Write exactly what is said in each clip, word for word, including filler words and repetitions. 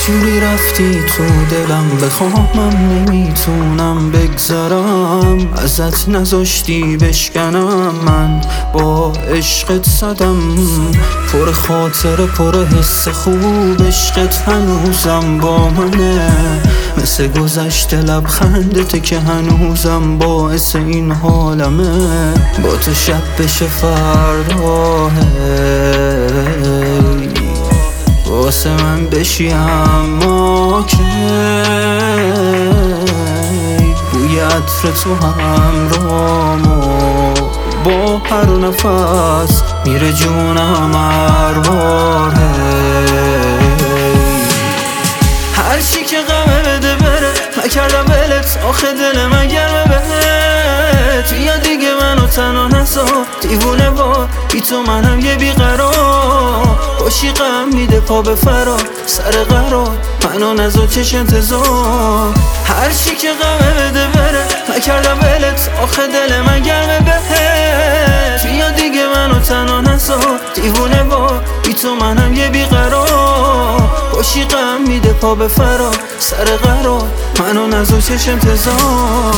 جوری رفتی تو دلم، بخوامم نمیتونم بگذرم ازت، نذاشتی بشکنم. من با عشقت زدم، پر خاطره پر حس خوب، عشقت هنوزم با منه، مثل گذشته لبخندته که هنوزم باعث این حالمه. با تو شب بشه فرداه، واسه من بشی اما کی، بوی عطر تو همرامو با هر نفس میره جونم هر بار. هر چی که غمه بده بره، نکردم ولت آخه دل من گرمه بهت. یا دیگه منو تنها نسا دیوونه وار، بی تو منم یه بیقرار. باشی غم میده پا به فرار، سر قرار منو نزا چش انتظار. هر چی که غمه بده بره، نکردم ولت آخه دل من گرمه بهت. یا دیگه منو تنها نسا دیوونه وار، بی تو منم یه بیقرار. باشی غم میده پا به فرار، سر قرار منو نزا چش انتظار.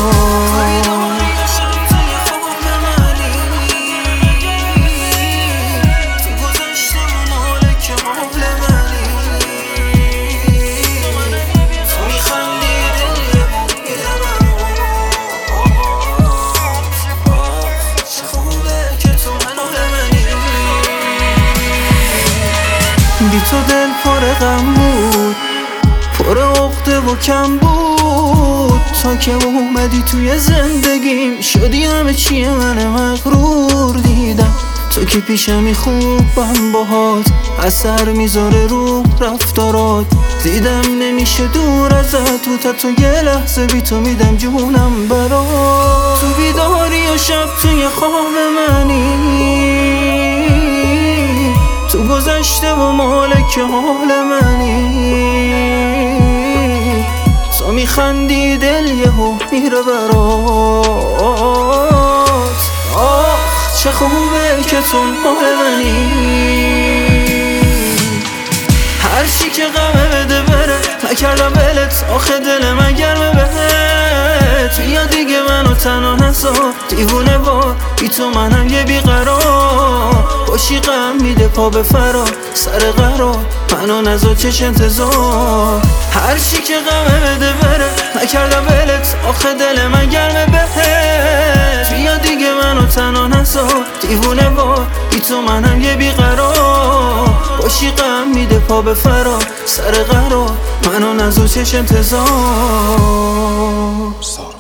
بی تو دل پر غم بود، پر عقده و کم بود، تا که اومدی توی زندگیم شدی همه چیه من مغرور. دیدم تو که پیشمی خوبم باهات، اثر میذاره رو رفتارات. دیدم نمیشه دور ازت، تو تا تو یه لحظه بی تو میدم جونم برات. تو بیداری و شب توی خواب منی، تو گذشته و مالک حال منی. تو میخندی دل یهو میره برات. آخ چه خوبه که تو مال منی. هر چی که غمه بده بره، نکردم ولت آخه دل من گرمه بهت. یا دیگه منو تنها نسا دیوونه وار، بی تو منم یه بیقرار. باشی غم میده پا به فرار، سر قرار منو نزا چش انتظار. هر چی که غمه بده بره، نکردم ولت آخه دل من گرمه بهت. یا دیگه منو تنها نسا دیوونه وار، بی تو منم یه بیقرار. باشی غم میده پا به فرار، سر قرار منو نزا چش انتظار.